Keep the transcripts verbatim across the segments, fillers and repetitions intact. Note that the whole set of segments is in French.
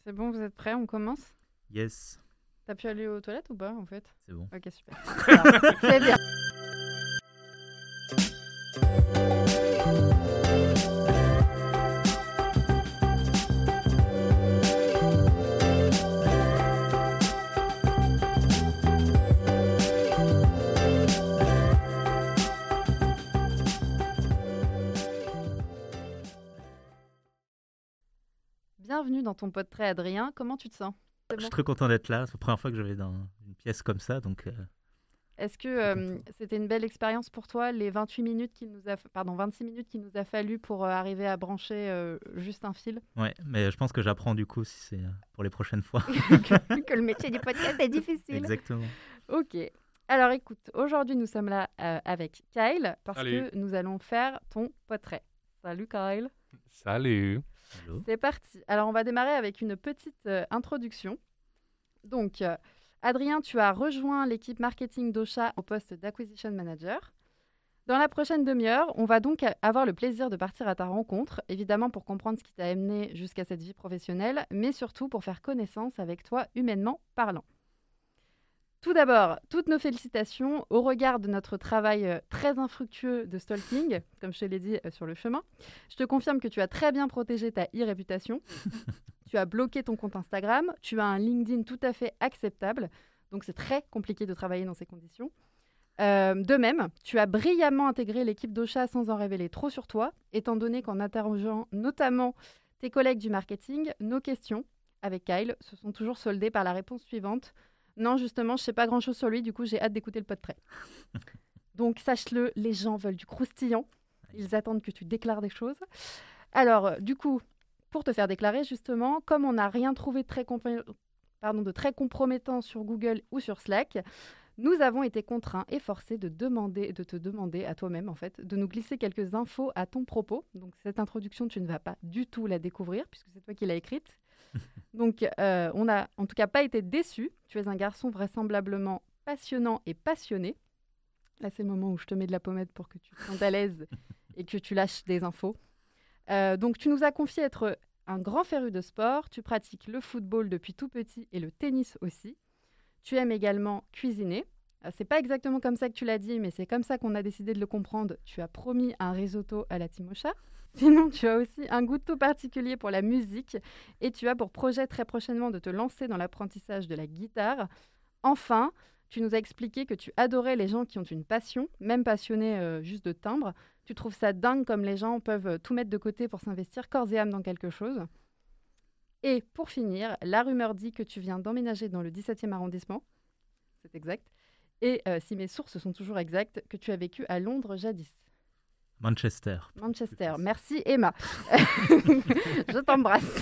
C'est bon, vous êtes prêts? On commence? Yes. T'as pu aller aux toilettes ou pas en fait? C'est bon. Ok, super. Alors, c'est bien. Bienvenue dans ton portrait, Adrien. Comment tu te sens? C'est Je suis bon. très content d'être là. C'est la première fois que je vais dans une pièce comme ça, donc euh, Est-ce que très euh, content. c'était une belle expérience pour toi, les vingt-huit minutes qu'il nous a, pardon, vingt-six minutes qu'il nous a fallu pour euh, arriver à brancher euh, juste un fil? Ouais, mais je pense que j'apprends du coup si c'est euh, pour les prochaines fois. que, que le métier du podcast est difficile. Exactement. Ok. Alors écoute, aujourd'hui nous sommes là euh, avec Kyle parce Salut. que nous allons faire ton portrait. Salut Kyle. Salut. Allô. C'est parti. Alors on va démarrer avec une petite euh, introduction. Donc euh, Adrien, tu as rejoint l'équipe marketing d'Ocha au poste d'acquisition manager. Dans la prochaine demi-heure, on va donc a- avoir le plaisir de partir à ta rencontre, évidemment pour comprendre ce qui t'a amené jusqu'à cette vie professionnelle, mais surtout pour faire connaissance avec toi humainement parlant. Tout d'abord, toutes nos félicitations au regard de notre travail euh, très infructueux de stalking, comme je te l'ai dit euh, sur le chemin. Je te confirme que tu as très bien protégé ta e-réputation. Tu as bloqué ton compte Instagram. Tu as un LinkedIn tout à fait acceptable. Donc, c'est très compliqué de travailler dans ces conditions. Euh, de même, tu as brillamment intégré l'équipe d'Ocha sans en révéler trop sur toi, étant donné qu'en interrogeant notamment tes collègues du marketing, nos questions avec Kyle se sont toujours soldées par la réponse suivante. Non, justement, je ne sais pas grand-chose sur lui, du coup, j'ai hâte d'écouter le portrait. Donc, sache-le, les gens veulent du croustillant. Ils attendent que tu déclares des choses. Alors, euh, du coup, pour te faire déclarer, justement, comme on n'a rien trouvé de très, compé- pardon, de très compromettant sur Google ou sur Slack, nous avons été contraints et forcés de, demander, de te demander à toi-même, en fait, de nous glisser quelques infos à ton propos. Donc, cette introduction, tu ne vas pas du tout la découvrir, puisque c'est toi qui l'as écrite. Donc, euh, on n'a en tout cas pas été déçus. Tu es un garçon vraisemblablement passionnant et passionné. Là, c'est le moment où je te mets de la pommade pour que tu te sentes à l'aise et que tu lâches des infos. Euh, donc, tu nous as confié être un grand féru de sport. Tu pratiques le football depuis tout petit et le tennis aussi. Tu aimes également cuisiner. Euh, c'est pas exactement comme ça que tu l'as dit, mais c'est comme ça qu'on a décidé de le comprendre. Tu as promis un risotto à la Timocha. Sinon, tu as aussi un goût tout particulier pour la musique et tu as pour projet très prochainement de te lancer dans l'apprentissage de la guitare. Enfin, tu nous as expliqué que tu adorais les gens qui ont une passion, même passionnés euh, juste de timbre. Tu trouves ça dingue comme les gens peuvent euh, tout mettre de côté pour s'investir corps et âme dans quelque chose. Et pour finir, la rumeur dit que tu viens d'emménager dans le dix-septième arrondissement. C'est exact. Et euh, si mes sources sont toujours exactes, que tu as vécu à Londres jadis. Manchester. Manchester. Merci Emma. Je t'embrasse.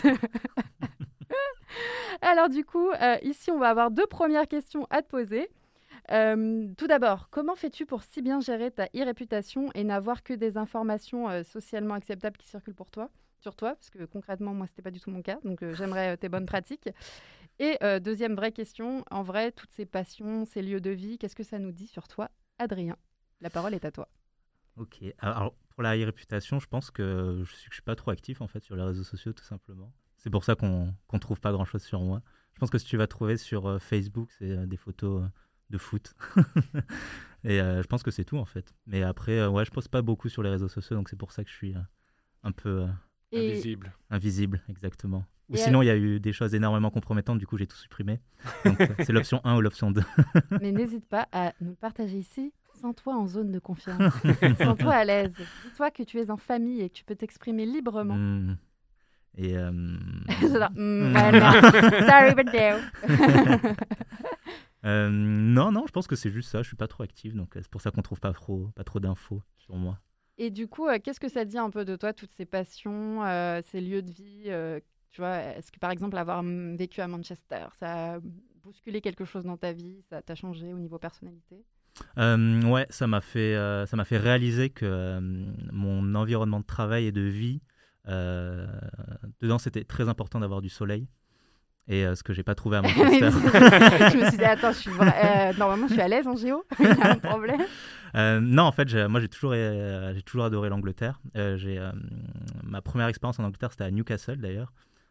Alors du coup, euh, ici, on va avoir deux premières questions à te poser. Euh, tout d'abord, comment fais-tu pour si bien gérer ta e-réputation et n'avoir que des informations euh, socialement acceptables qui circulent pour toi, sur toi? Parce que concrètement, moi, ce n'était pas du tout mon cas. Donc, euh, j'aimerais euh, tes bonnes pratiques. Et euh, deuxième vraie question, en vrai, toutes ces passions, ces lieux de vie, qu'est-ce que ça nous dit sur toi, Adrien? La parole est à toi. Ok. Alors, pour la réputation, je pense que je suis, je suis pas trop actif en fait sur les réseaux sociaux, tout simplement. C'est pour ça qu'on qu'on trouve pas grand-chose sur moi. Je pense que ce que tu vas trouver sur euh, Facebook, c'est euh, des photos euh, de foot. Et euh, je pense que c'est tout en fait. Mais après, euh, ouais, je poste pas beaucoup sur les réseaux sociaux, donc c'est pour ça que je suis euh, un peu euh, Et, Invisible. invisible, exactement. Ou Et sinon, il y a eu des choses énormément compromettantes, du coup, j'ai tout supprimé. Donc, euh, c'est l'option un ou l'option deux. mais n'hésite pas à nous le partager ici. Sens-toi en zone de confiance. Sens-toi à l'aise. Dis-toi que tu es en famille et que tu peux t'exprimer librement. Mm. Et euh, J'adore. Mm, ouais, non. Sorry, but no. euh, non, non, je pense que c'est juste ça. Je suis pas trop actif, donc euh, c'est pour ça qu'on trouve pas trop, pas trop d'infos sur moi. Et du coup, euh, qu'est-ce que ça dit un peu de toi, toutes ces passions, euh, ces lieux de vie euh, tu vois, est-ce que par exemple, avoir mm, vécu à Manchester, ça a bousculé quelque chose dans ta vie? Ça t'a changé au niveau personnalité? Euh, ouais, ça m'a fait, euh, ça m'a fait réaliser que euh, mon environnement de travail et de vie, euh, dedans, c'était très important d'avoir du soleil. Et euh, ce que j'ai pas trouvé à Manchester. Je me suis dit, attends, je suis vra- euh, normalement, je suis à l'aise en géo. Il y a un problème. Euh, non, en fait, j'ai- moi, j'ai toujours, euh, j'ai toujours adoré l'Angleterre. Euh, j'ai, euh, ma première expérience en Angleterre, c'était à Newcastle, d'ailleurs.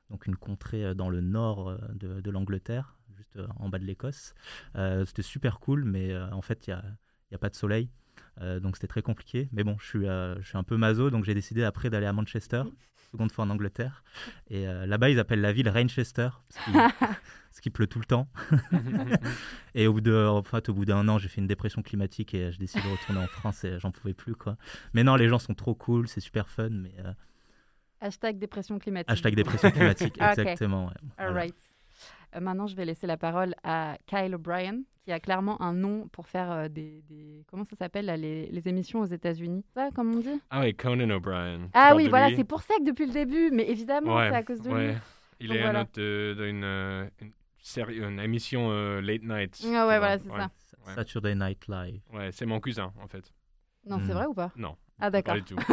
donc une contrée dans le nord de, de l'Angleterre, juste en bas de l'Écosse. Euh, c'était super cool, mais euh, en fait, il n'y a, y a pas de soleil. Euh, donc c'était très compliqué. Mais bon, je suis, euh, je suis un peu maso, donc j'ai décidé après d'aller à Manchester, seconde fois en Angleterre. Et euh, là-bas, ils appellent la ville Rainchester, parce qu'il, parce qu'il pleut tout le temps. Et au bout, de, en fait, au bout d'un an, j'ai fait une dépression climatique et j'ai décidé de retourner en France et j'en pouvais plus, quoi. Mais non, les gens sont trop cool, c'est super fun. Mais, euh... Hashtag dépression climatique. Hashtag dépression climatique, Okay. exactement. Ouais. All Voilà. right. Euh, maintenant, je vais laisser la parole à Kyle O'Brien, qui a clairement un nom pour faire euh, des, des... Comment ça s'appelle, là, les, les émissions aux États-Unis. Ça, comme on dit? Ah oui, Conan O'Brien. Ah oui, voilà, c'est pour ça que depuis le début, mais évidemment, ouais, c'est à cause de ouais. lui. Il Donc est voilà. un hôte de- d'une euh, une, série, une émission euh, late night. Ah ouais, tu vois. voilà, c'est ouais. ça. Ouais. Saturday Night Live. Ouais, c'est mon cousin, en fait. Non, c'est Hmm. vrai ou pas? Non, Ah pas d'accord. du tout.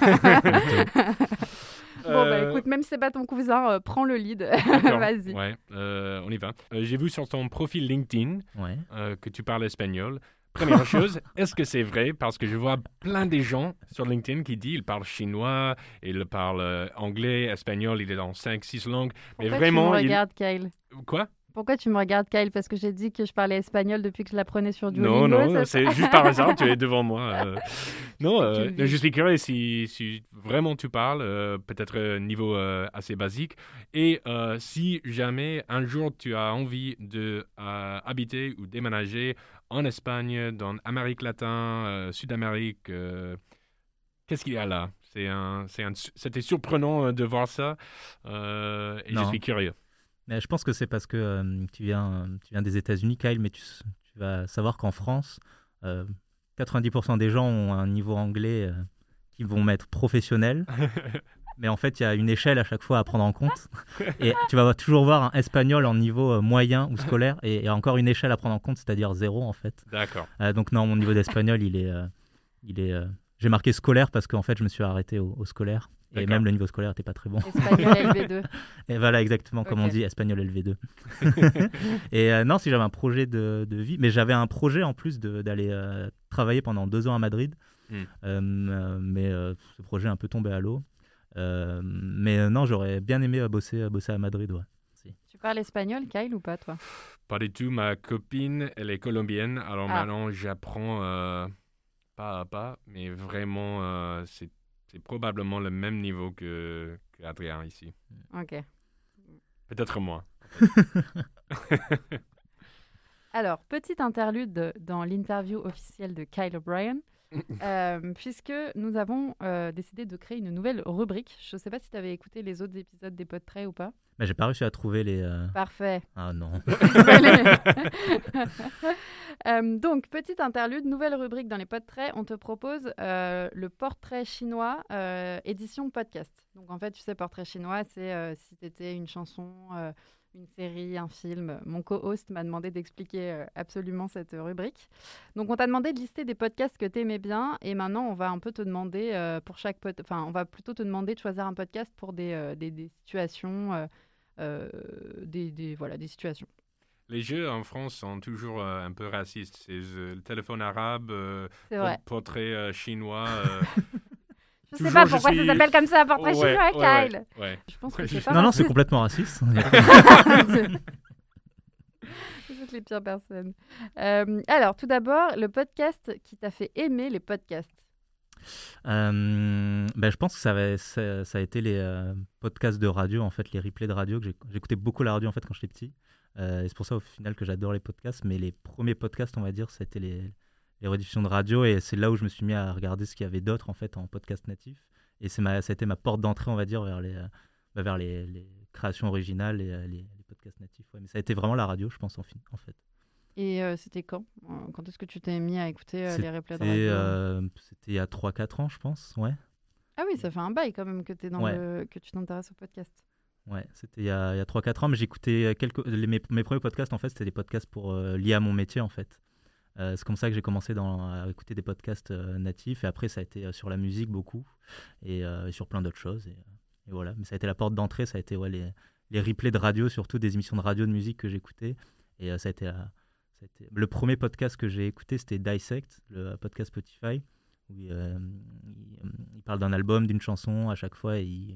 Bon, bah Euh, écoute, même si c'est pas ton cousin, euh, prends le lead. D'accord. Vas-y. Ouais, euh, on y va. Euh, j'ai vu sur ton profil LinkedIn Ouais. euh, que tu parles espagnol. Première chose, est-ce que c'est vrai? Parce que je vois plein des gens sur LinkedIn qui disent qu'ils parlent chinois, ils parlent euh, anglais, espagnol, il est dans cinq six langues. Mais Pourquoi vraiment, tu me il- regardes, Kyle? Quoi? Pourquoi tu me regardes, Kyle? Parce que j'ai dit que je parlais espagnol depuis que je l'apprenais sur Non, Duolingo. non, ça- c'est juste par hasard, tu es devant moi. euh. Non, Tu euh, le vis. je suis curieux si, si vraiment tu parles, euh, peut-être euh, niveau euh, assez basique. Et euh, si jamais un jour tu as envie de euh, habiter ou déménager en Espagne, dans Amérique latine, euh, Sud-Amérique, euh, qu'est-ce qu'il y a là? C'est un, c'est un, c'était surprenant euh, de voir ça euh, et je Non. suis curieux. Mais je pense que c'est parce que euh, tu, viens, tu viens des États-Unis, Kyle, mais tu, s- tu vas savoir qu'en France, euh, quatre-vingt-dix pour cent des gens ont un niveau anglais euh, qu'ils vont mettre professionnel. Mais en fait, il y a une échelle à chaque fois à prendre en compte. Et tu vas toujours voir un espagnol en niveau euh, moyen ou scolaire et, et encore une échelle à prendre en compte, c'est-à-dire zéro en fait. D'accord. Euh, donc non, mon niveau d'espagnol, il est... euh, il est euh, j'ai marqué scolaire parce qu'en fait, je me suis arrêté au, au scolaire. Et D'accord. même le niveau scolaire n'était pas très bon. Espagnol L V deux. Et voilà, exactement, comme Ok. on dit, espagnol L V deux. Et euh, non, si j'avais un projet de, de vie, mais j'avais un projet en plus de- d'aller euh, travailler pendant deux ans à Madrid. Hmm. Euh, euh, mais euh, ce projet est un peu tombé à l'eau. Euh, mais euh, non, j'aurais bien aimé euh, bosser, euh, bosser à Madrid, ouais. Si. Tu parles espagnol, Kyle, ou pas, toi? Pas du tout. Ma copine, elle est colombienne. Alors Ah. maintenant, j'apprends euh, pas à pas, mais vraiment, euh, c'est, c'est probablement le même niveau que, que Adrien ici. Ok. Peut-être moins. Alors, petite interlude de- dans l'interview officielle de Kyle O'Brien, euh, puisque nous avons euh, décidé de créer une nouvelle rubrique. Je ne sais pas si tu avais écouté les autres épisodes des Podtraits ou pas. Mais j'ai pas réussi à trouver les. euh, Parfait. Ah non. Désolée. Euh, donc, petite interlude, nouvelle rubrique dans les Podtraits. On te propose euh, le portrait chinois euh, édition podcast. Donc, en fait, tu sais, portrait chinois, c'est euh, si tu étais une chanson, euh, une série, un film. Mon co-host m'a demandé d'expliquer euh, absolument cette euh, rubrique. Donc, on t'a demandé de lister des podcasts que tu aimais bien. Et maintenant, on va un peu te demander euh, pour chaque pod... Enfin, on va plutôt te demander de choisir un podcast pour des, euh, des, des situations... euh, euh, des, des, voilà, des situations. Les jeux en France sont toujours euh, un peu racistes. C'est euh, le téléphone arabe, euh, C'est pot- vrai. portrait euh, chinois. euh, Je sais toujours, pas je pourquoi suis- ça s'appelle comme ça, portrait ouais, chinois, ouais, Kyle. ouais, ouais. Je pense que Ouais, c'est je- pas Non, non, c'est raciste. complètement raciste. Vous êtes les pires personnes. Euh, alors, tout d'abord, le podcast qui t'a fait aimer les podcasts. Euh, ben, je pense que ça, va- ça, ça a été les euh, podcasts de radio, en fait, les replays de radio. Que j'ai- j'écoutais beaucoup la radio en fait quand j'étais petit. Euh, et c'est pour ça au final que j'adore les podcasts. Mais les premiers podcasts, on va dire, c'était les, les rediffusions de radio. Et c'est là où je me suis mis à regarder ce qu'il y avait d'autre en fait en podcast natif. Et c'est ma, ça a été ma porte d'entrée, on va dire, vers les, euh, bah, vers les, les créations originales et euh, les, les podcasts natifs. Ouais. Mais ça a été vraiment la radio, je pense, en, fin, en fait. Et euh, c'était quand Euh, Quand est-ce que tu t'es mis à écouter euh, les replays de C'était radio euh, c'était il y a trois quatre ans, je pense. Ouais. Ah oui, ça fait un bail quand même que, t'es dans Ouais. le... que tu t'intéresses au podcast. Ouais, c'était il y a, il y a trois quatre ans, mais j'écoutais quelques... les- mes, mes premiers podcasts, en fait, c'était des podcasts pour, euh, liés à mon métier, en fait. Euh, c'est comme ça que j'ai commencé dans, à écouter des podcasts euh, natifs, et après, ça a été euh, sur la musique beaucoup, et, euh, et sur plein d'autres choses, et, euh, et voilà. Mais ça a été la porte d'entrée, ça a été ouais, les, les replays de radio, surtout des émissions de radio de musique que j'écoutais, et euh, ça a été... euh, ça a été- le premier podcast que j'ai écouté, c'était Dissect, le podcast Spotify, où euh, il, il parle d'un album, d'une chanson à chaque fois, et il,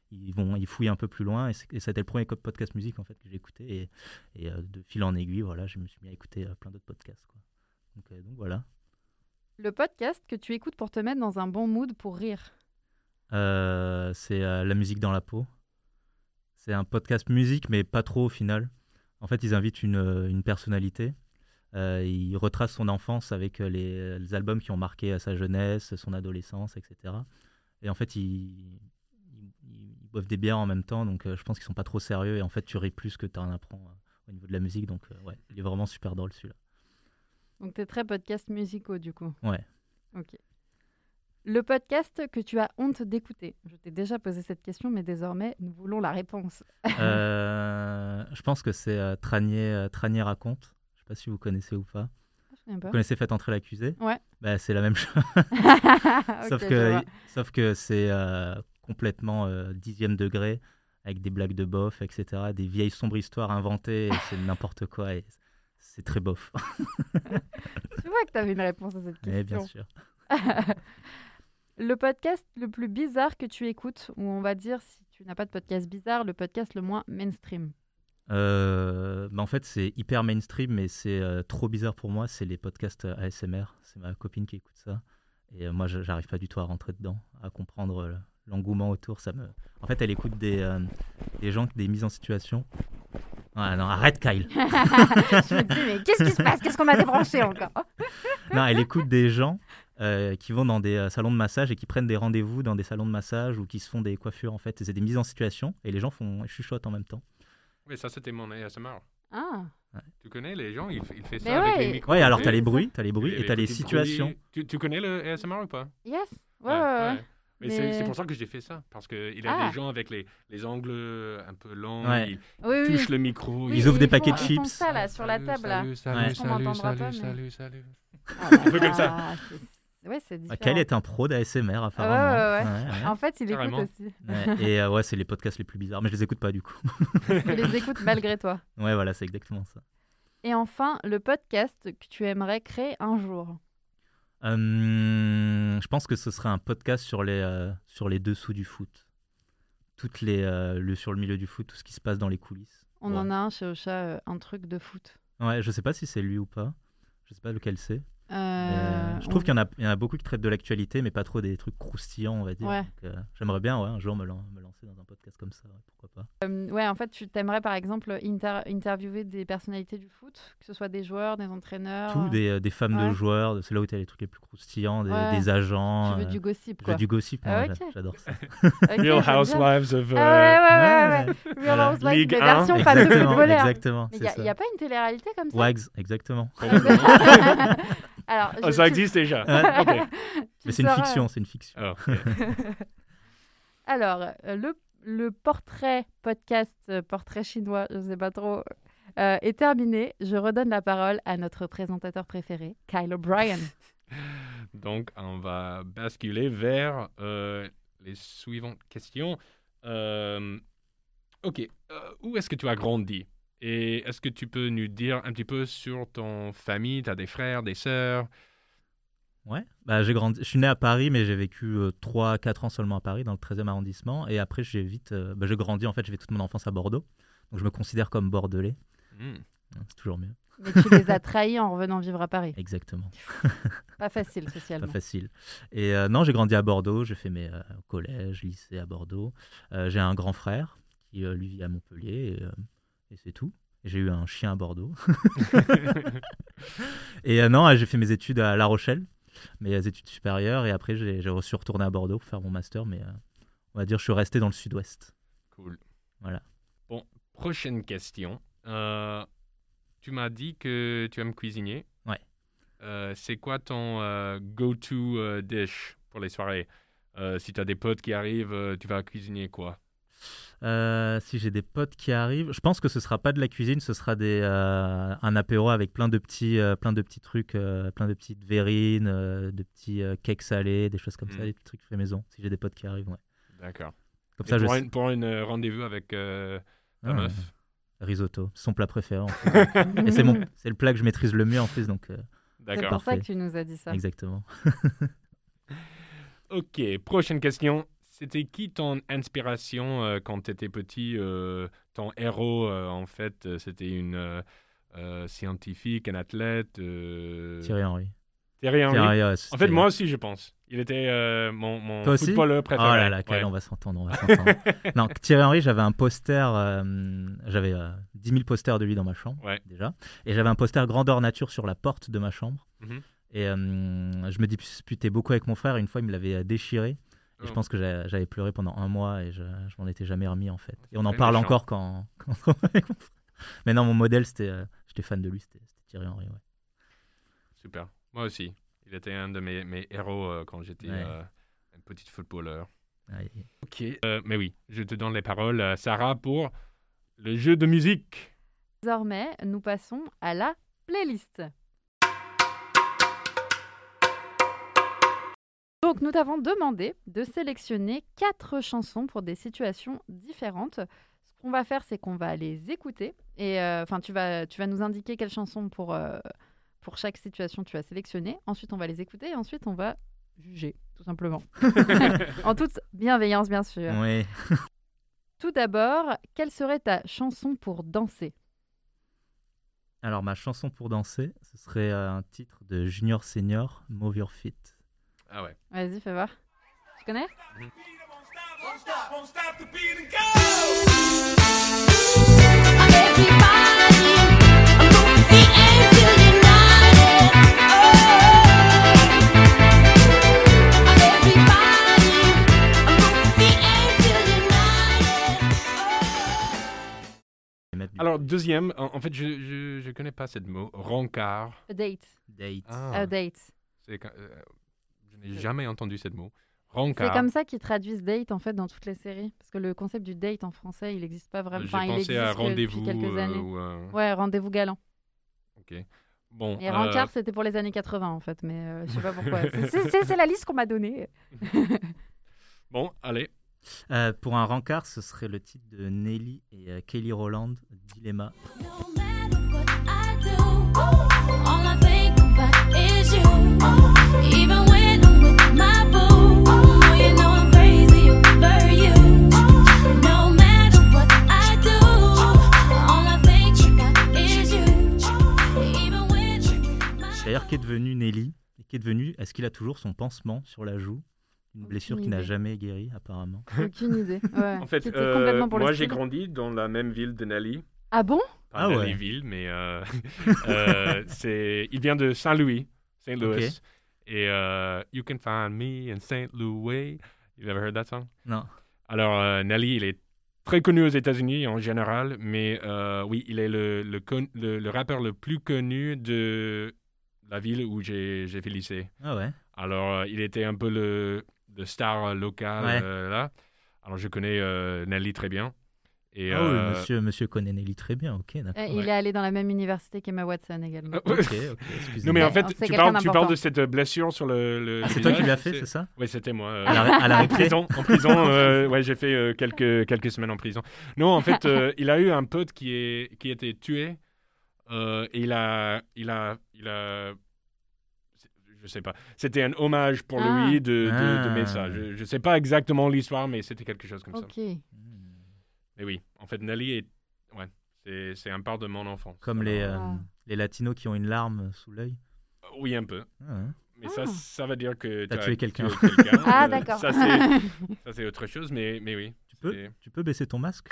ils, vont, ils fouillent un peu plus loin. Et, et c'était le premier podcast musique en fait, que j'ai écouté. Et, et euh, de fil en aiguille, voilà, je me suis mis à écouter euh, plein d'autres podcasts. Quoi. Donc, euh, donc voilà. Le podcast que tu écoutes pour te mettre dans un bon mood pour rire. Euh, c'est euh, La musique dans la peau. C'est un podcast musique, mais pas trop au final. En fait, ils invitent une, une personnalité. Euh, ils retracent son enfance avec les, les albums qui ont marqué sa jeunesse, son adolescence, et cetera. Et en fait, ils, ils, ils boivent des bières en même temps, donc euh, je pense qu'ils sont pas trop sérieux. Et en fait, tu ris plus que tu en apprends euh, au niveau de la musique. Donc, euh, ouais, il est vraiment super drôle celui-là. Donc, tu es très podcast musicaux, du coup. Ouais. Ok. Le podcast que tu as honte d'écouter. Je t'ai déjà posé cette question, mais désormais, nous voulons la réponse. euh, je pense que c'est euh, Tranier, euh, Tranier raconte. Je sais pas si vous connaissez ou pas. Je pas. Vous connaissez Faites entrer l'accusé ? Ouais. Bah, c'est la même chose. sauf, okay, que, sauf que c'est euh, complètement euh, dixième degré, avec des blagues de bof, et cetera. Des vieilles sombres histoires inventées, et c'est n'importe quoi. Et c'est très bof. Tu vois que tu avais une réponse à cette question. Oui, bien sûr. Le podcast le plus bizarre que tu écoutes, ou on va dire, si tu n'as pas de podcast bizarre, le podcast le moins mainstream. Euh, bah en fait, c'est hyper mainstream, mais c'est euh, trop bizarre pour moi. C'est les podcasts A S M R. C'est ma copine qui écoute ça. Et euh, moi, je, j'arrive pas du tout à rentrer dedans, à comprendre euh, l'engouement autour. Ça me... En fait, elle écoute des, euh, des gens, des mises en situation. Ah non, arrête, Kyle. Je me dis, mais qu'est-ce qui se passe ? Qu'est-ce qu'on m'a débranché encore ? Non, elle écoute des gens euh, qui vont dans des euh, salons de massage et qui prennent des rendez-vous dans des salons de massage ou qui se font des coiffures, en fait. Et c'est des mises en situation et les gens font chuchotent en même temps. Oui, ça, c'était mon A S M R. Ah. Ouais. Tu connais les gens, ils, ils font ça Mais avec ouais. les micros. Ouais, alors Oui, t'as les c'est bruits, t'as les bruits Les- et t'as les petits situations. bruits. Tu, tu connais le A S M R ou pas? Yes. Ouais, ouais, ouais. Mais, Mais- c'est, c'est pour ça que j'ai fait ça. Parce qu'il y a Ah. des gens avec les, les angles un peu longs, Ouais. ils Oui, oui. touchent le micro. Oui, Ils ouvrent et des font- paquets de ils font chips. ça là, sur la Salut, table là. Salut, salut, Ouais. On salut, m'entendra salut, pas, mais- salut, salut. Ah, Un peu comme ça. ah, c'est- Ouais, c'est différent. Ah, Kyle est un pro d'A S M R, Ah apparemment. ouais, ouais, ouais. Ouais, ouais. En fait, il écoute Carrément. aussi. Ouais, et euh, ouais, c'est les podcasts les plus bizarres, mais je les écoute pas du coup. Tu les écoutes malgré toi. Ouais, voilà, c'est exactement ça. Et enfin, le podcast que tu aimerais créer un jour. Euh, je pense que ce serait un podcast sur les, euh, sur les dessous du foot. Toutes les, euh, le, sur le milieu du foot, tout ce qui se passe dans les coulisses. On Ouais. en a un chez Ocha, euh, un truc de foot. Ouais, je sais pas si c'est lui ou pas. Je sais pas lequel c'est. Euh, Euh, je on- trouve qu'il y en a, il y en a beaucoup qui traitent de l'actualité, mais pas trop des trucs croustillants, on va dire. Ouais. Donc, euh, j'aimerais bien, ouais, un jour me, lan- me lancer dans un podcast comme ça, ouais, pourquoi pas. Euh, ouais, en fait, tu t'aimerais par exemple inter- interviewer des personnalités du foot, que ce soit des joueurs, des entraîneurs. Tout, des, euh, des femmes Ouais. de joueurs, de- c'est là où tu as les trucs les plus croustillants, des, Ouais. des agents. Tu veux euh, du gossip, je quoi. veux du gossip, Ah, moi, ok. j'a- j'adore ça. Ok, Real j'aime bien. Housewives of... Ah euh, ouais, ouais, ouais, Ouais, ouais. Real Voilà. Housewives, Ligue mais un. version fan de Exactement, footballeur. exactement, Mais il c'est n'y a, ça. y a pas une télé-réalité comme ça Wags, exactement. Alors, Oh, je- ça tu- existe déjà. Ouais. Ok. tu Mais c'est une sauras- fiction, c'est une fiction. Alors, ok. Alors, euh, le, le portrait podcast, euh, portrait chinois, je ne sais pas trop, euh, est terminé. Je redonne la parole à notre présentateur préféré, Kyle O'Brien. Donc, on va basculer vers euh, les suivantes questions. Euh, ok, euh, où est-ce que tu as grandi? Et est-ce que tu peux nous dire un petit peu sur ton famille? Tu as des frères, des sœurs? Ouais, bah, j'ai grandi, je suis né à Paris, mais j'ai vécu trois à quatre ans seulement à Paris, dans le treizième arrondissement. Et après, j'ai vite, euh, bah, j'ai grandi, en fait, j'ai vécu toute mon enfance à Bordeaux. Donc, je me considère comme bordelais. Hmm. C'est toujours mieux. Mais tu les as trahis en revenant vivre à Paris. Exactement. Pas facile Pas socialement. facile. Et euh, non, j'ai grandi à Bordeaux. J'ai fait mes euh, collèges, lycée à Bordeaux. Euh, j'ai un grand frère qui, euh, lui, vit à Montpellier. Et, euh, et c'est tout. Et j'ai eu un chien à Bordeaux. Et euh, non, j'ai fait mes études à La Rochelle, mes études supérieures. Et après, j'ai, j'ai reçu retourner à Bordeaux pour faire mon master. Mais euh, on va dire, je suis resté dans le sud-ouest. Cool. Voilà. Bon, prochaine question. Euh, tu m'as dit que tu aimes cuisiner. Ouais. Euh, c'est quoi ton euh, go-to euh, dish pour les soirées? Euh, si tu as des potes qui arrivent, euh, tu vas cuisiner quoi? Euh, si j'ai des potes qui arrivent, je pense que ce sera pas de la cuisine, ce sera des, euh, un apéro avec plein de petits, euh, plein de petits trucs, euh, plein de petites verrines, euh, de petits euh, cakes salés, des choses comme Mm. ça, des petits trucs faits maison. Si j'ai des potes qui arrivent, ouais. D'accord. Comme Et ça, je pour, sais. un, pour un euh, rendez-vous avec euh, ta Ah, meuf? risotto, c'est son plat préféré. En plus. Et c'est mon, c'est le plat que je maîtrise le mieux en plus, donc euh, C'est D'accord. pour ça Parfait. que tu nous as dit ça. exactement. Ok, prochaine question. c'était qui ton inspiration euh, quand tu étais petit euh, ton héros, euh, en fait, euh, c'était une euh, euh, scientifique, un athlète euh... Thierry Henry. Thierry Henry. Thierry, ouais, en fait, moi aussi, je pense. Il était euh, mon, mon Toi aussi footballeur préféré. Oh là là, quel, ouais. on va s'entendre. On va s'entendre. Non, Thierry Henry, j'avais un poster, euh, j'avais euh, dix mille posters de lui dans ma chambre, ouais. déjà. Et j'avais un poster grandeur nature sur la porte de ma chambre. Mm-hmm. Et euh, je me disputais beaucoup avec mon frère. Une fois, il me l'avait déchiré. Et oh. je pense que j'avais, j'avais pleuré pendant un mois et je, je m'en étais jamais remis, en fait. Et on en parle méchant. encore quand, quand avec mon frère. Mais non, mon modèle, c'était, euh, j'étais fan de lui, c'était, c'était Thierry Henry. Ouais. Super. Moi aussi. Il était un de mes, mes héros euh, quand j'étais ouais. euh, un petit footballeur. Aïe. Ok. Euh, mais oui, je te donne les paroles, euh, Sarah, pour le jeu de musique. Désormais, nous passons à la playlist. Donc, nous t'avons demandé de sélectionner quatre chansons pour des situations différentes. Ce qu'on va faire, c'est qu'on va les écouter. Et enfin, euh, tu vas, tu vas nous indiquer quelle chanson pour... Euh, Pour chaque situation, tu as sélectionné. Ensuite, on va les écouter et ensuite, on va juger, tout simplement. En toute bienveillance, bien sûr. Oui. Tout d'abord, quelle serait ta chanson pour danser ? Alors, ma chanson pour danser, ce serait un titre de Junior Senior, Move Your Feet. Ah ouais. Vas-y, fais voir. Tu connais ? mmh. Alors, deuxième, en, en fait, je ne je, je connais pas ce mot. Rencard. A date. Date. Ah. A date. C'est, euh, je n'ai jamais entendu ce mot. Rencard. C'est comme ça qu'ils traduisent date, en fait, dans toutes les séries. Parce que le concept du date en français, il n'existe pas vraiment. J'ai enfin, pensé il à existe rendez-vous depuis quelques années. Euh, ou, euh... Ouais, rendez-vous galant. Ok. Bon, Et Rencard, euh... c'était pour les années quatre-vingts, en fait. Mais euh, je ne sais pas pourquoi. c'est, c'est, c'est la liste qu'on m'a donnée. Bon, allez. Euh, pour un rencard, ce serait le titre de Nelly et euh, Kelly Rowland, Dilemma. D'ailleurs, qui est devenu Nelly et qui est devenu, est-ce qu'il a toujours son pansement sur la joue ? Une blessure Aucune qui n'a idée. jamais guéri, apparemment. Aucune idée. Ouais. En fait, euh, moi, j'ai grandi dans la même ville de Nelly. Ah bon ? Pas ah Nellyville, ouais. mais euh, euh, c'est... il vient de Saint-Louis, Saint Louis. Okay. Et uh, You Can Find Me in Saint Louis. You've ever heard that song? Non. Alors, euh, Nelly, il est très connu aux États-Unis en général, mais euh, oui, il est le, le, con- le, le rappeur le plus connu de la ville où j'ai, j'ai fait lycée. Ah ouais. Alors, euh, il était un peu le... de star local ouais. euh, là. Alors, je connais euh, Nelly très bien. Et, ah euh... oui, monsieur, monsieur connaît Nelly très bien, ok, d'accord. Euh, il ouais. est allé dans la même université qu'Emma Watson également. ok, ok, excusez-moi. Non, mais en fait, tu parles, tu parles de cette blessure sur le, le ah, c'est visage, toi qui l'as fait, c'est, c'est ça? Oui, c'était moi. Euh, à la, à la en prison, en prison euh, ouais, j'ai fait euh, quelques, quelques semaines en prison. Non, en fait, euh, il a eu un pote qui, est, qui a été tué euh, et il a... Il a, il a je sais pas. C'était un hommage pour ah. lui de, de, ah. de mettre ça. Je, je sais pas exactement l'histoire, mais c'était quelque chose comme okay. ça. Mais oui, en fait, Nelly est, ouais, c'est, c'est un part de mon enfance. Comme les, euh, les latinos qui ont une larme sous l'œil. Oui, un peu. Ah, hein. Mais ah. ça, ça veut dire que tu as tué quelqu'un. Tué quelqu'un. Ah, euh, d'accord. Ça c'est, ça, c'est autre chose, mais, mais oui. Tu peux, c'est... tu peux baisser ton masque?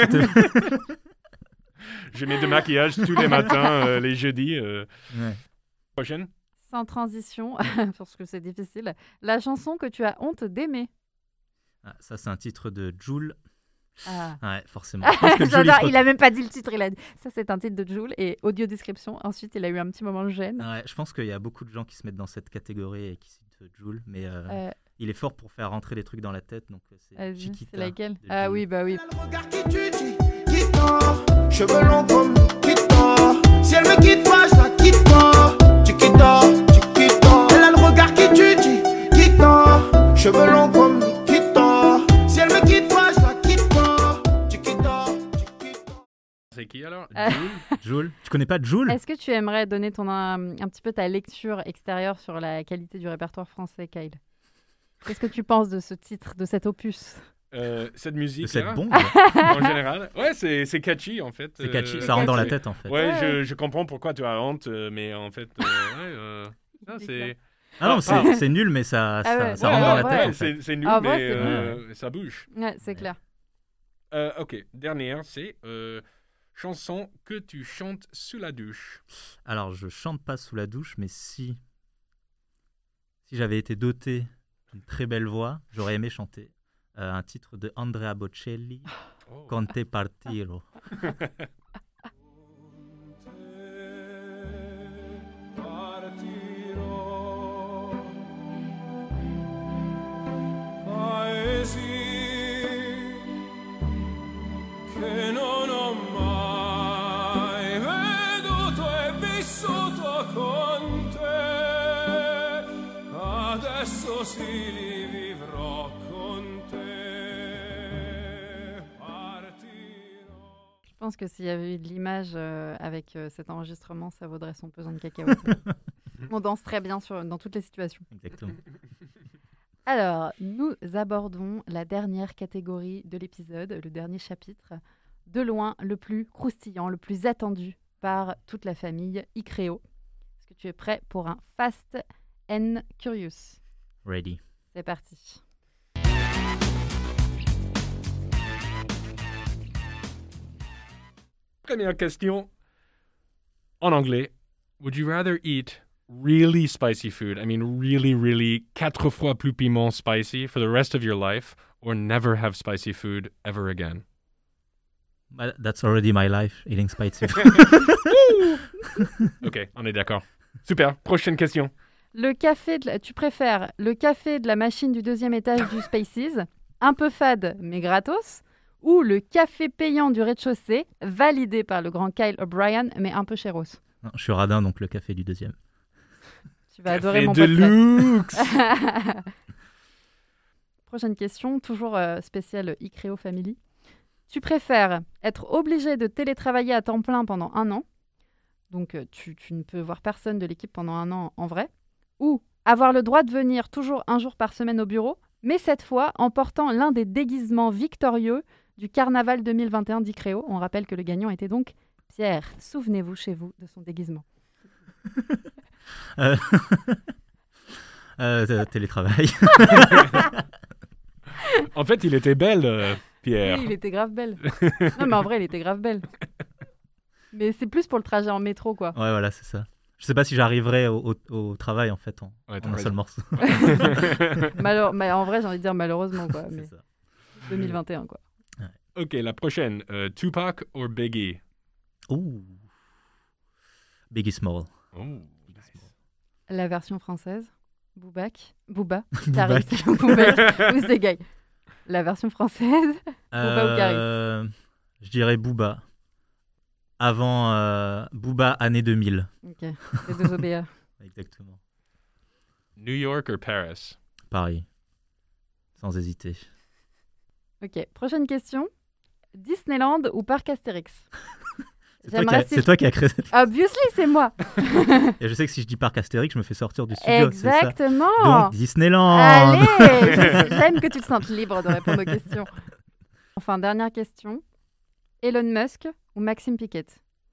Je mets de maquillage tous les matins, euh, les jeudis. Euh... Ouais. Prochaine. Sans transition, parce que c'est difficile. La chanson que tu as honte d'aimer. Ah, ça, c'est un titre de Jul. Ah. Ouais, forcément. J'adore, il a même pas dit le titre, il a dit ça c'est un titre de Jul et audio description. Ensuite, il a eu un petit moment de gêne. Ouais, je pense qu'il y a beaucoup de gens qui se mettent dans cette catégorie et qui citent Jul, mais euh, euh... il est fort pour faire rentrer des trucs dans la tête, donc c'est Vas-y, Chiquita. C'est laquelle? Ah oui, bah oui. Le regard qui tu dis, quitte, cheveux longs comme quitte. Si elle me quitte pas, je la quitte pas. Tu quittes, tu quittes. Elle a le regard qui tu dis, quitte, cheveux longs comme quitte. Si elle me quitte pas, je la quitte pas. Tu quittes, tu quittes. C'est qui alors? Euh... Jul. Tu connais pas Jul? Est-ce que tu aimerais donner ton, un, un petit peu ta lecture extérieure sur la qualité du répertoire français, Kyle? Qu'est-ce que tu penses de ce titre, de cet opus? Euh, cette musique C'est là, bon. en général. Ouais, c'est, c'est catchy en fait. C'est catchy, Euh, ça rentre dans la c'est- tête en fait. Ouais, Ouais. Je, je comprends pourquoi tu as honte, euh, mais en fait, euh, ouais, euh, ça, c'est... Ah non, Ah, c'est, ah. c'est nul, mais ça, Ah ça, ouais, ça ouais, rentre ouais, dans la ouais. tête Ouais, en fait. c'est, c'est nul, Ah, ouais, mais c'est euh, ça bouge. Ouais, c'est clair. Euh, ok, dernière, c'est euh, chanson que tu chantes sous la douche. Alors, je chante pas sous la douche, mais si, si j'avais été doté d'une très belle voix, j'aurais aimé chanter euh, un titre de Andrea Bocelli, Oh. Conte partiro. Che non ho mai veduto e vissuto con te, adesso sì li vivrò con te, partirò. Je pense que s'il y avait eu de l'image euh, avec euh, cet enregistrement, ça vaudrait son pesant de cacahuètes. On danse très bien sur, dans toutes les situations. Exactement. Alors, nous abordons la dernière catégorie de l'épisode, le dernier chapitre, de loin le plus croustillant, le plus attendu par toute la famille Icréo. Est-ce que tu es prêt pour un Fast and Curious? Ready. C'est parti. Première question en anglais. Would you rather eat really spicy food, I mean really, really quatre fois plus piment spicy for the rest of your life, or never have spicy food ever again? But that's already my life, eating spicy. Ok, on est d'accord. Super, prochaine question. Le café, de la- tu préfères le café de la machine du deuxième étage du Spaces, un peu fade mais gratos, ou le café payant du rez-de-chaussée, validé par le grand Kyle O'Brien mais un peu chéros? Non, je suis radin, donc le café du deuxième. Tu vas adorer Café mon de podcast. luxe. Prochaine question, toujours euh, spéciale Icréo Family. Tu préfères être obligé de télétravailler à temps plein pendant un an, donc euh, tu, tu ne peux voir personne de l'équipe pendant un an en vrai, ou avoir le droit de venir toujours un jour par semaine au bureau, mais cette fois en portant l'un des déguisements victorieux du carnaval deux mille vingt et un d'Icréo. On rappelle que le gagnant était donc Pierre. Souvenez-vous chez vous de son déguisement. Euh, euh, t- télétravail. En fait, il était belle, euh, Pierre. Oui, il était grave belle. Non, mais en vrai, il était grave belle. Mais c'est plus pour le trajet en métro, quoi. Ouais, voilà, c'est ça. Je sais pas si j'arriverai au, au- au travail en fait en, Ouais, t'as en un raison. seul morceau. Malheure- mais en vrai, j'ai envie de dire malheureusement, quoi. Mais C'est ça. deux mille vingt et un, quoi. Ok, la prochaine. euh, Tupac ou Biggie? Ouh. Biggie Small. Oh, nice. La version française, Boobac, Booba, Boobac. Caris, Boobac, ou c'est gay. La version française, Booba ou Caris? Euh, Je dirais Booba. Avant euh, Booba année deux mille. Ok, les deux O B A. Exactement. New York ou Paris? Pareil. Sans hésiter. Ok, prochaine question. Disneyland ou Parc Astérix? C'est toi, qui J'aimerais a- si- c'est toi qui as créé cette... Obviously, c'est moi. Et je sais que si je dis Parc Astérix, je me fais sortir du studio. c'est ça. Exactement. Donc Disneyland. Allez, je- j'aime que tu te sentes libre de répondre aux questions. Enfin, dernière question. Elon Musk ou Maxime Piquet?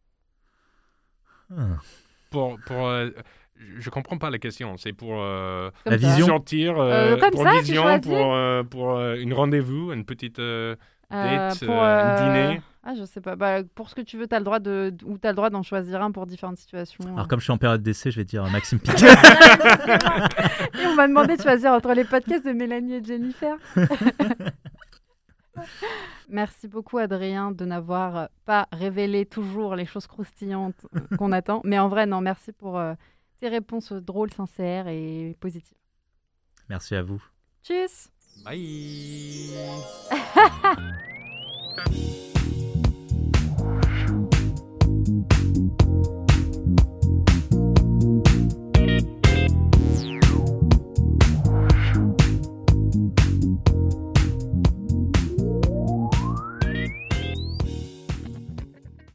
Ah. Pour, pour, euh, je comprends pas la question. C'est pour euh, Comme La ça. vision. sortir euh, Euh, comme pour ça, tu vision, choisis. pour, euh, pour euh, une rendez-vous, une petite euh, Euh, date, pour, euh, un euh, dîner. Ah, je sais pas. Bah, pour ce que tu veux, tu as le droit de ou t'as le droit d'en choisir un pour différentes situations. Alors comme je suis en période d'essai, je vais dire Maxime Piquet. Et on m'a demandé de choisir entre les podcasts de Mélanie et de Jennifer. Merci beaucoup Adrien de n'avoir pas révélé toujours les choses croustillantes qu'on attend. Mais en vrai, non, merci pour euh, tes réponses drôles, sincères et positives. Merci à vous. Tchuss! Bye.